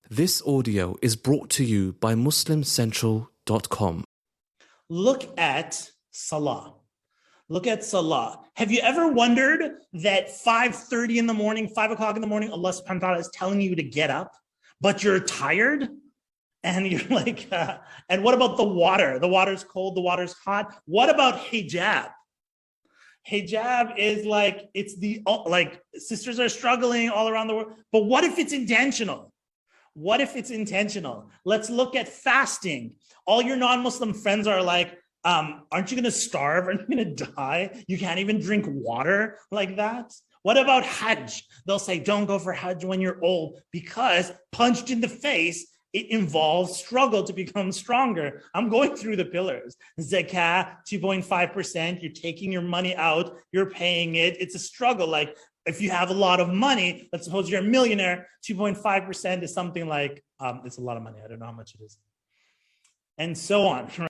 This audio is brought to you by MuslimCentral.com. Look at Salah. Look at Salah. Have you ever wondered that 5:30 in the morning, 5 o'clock in the morning, Allah subhanahu wa ta'ala is telling you to get up, but you're tired? And you're like, and what about the water? The water's cold, the water's hot. What about hijab? Hijab is like, sisters are struggling all around the world. But what if it's intentional? What if it's intentional? Let's look at fasting. All your non-Muslim friends are like, aren't you going to starve? Aren't you going to die? You can't even drink water like that. What about Hajj? They'll say, don't go for Hajj when you're old because punched in the face, it involves struggle to become stronger. I'm going through the pillars. Zakah, 2.5%. You're taking your money out. You're paying it. It's a struggle. Like if you have a lot of money, let's suppose you're a millionaire, 2.5% is something like, it's a lot of money. I don't know how much it is. And so on.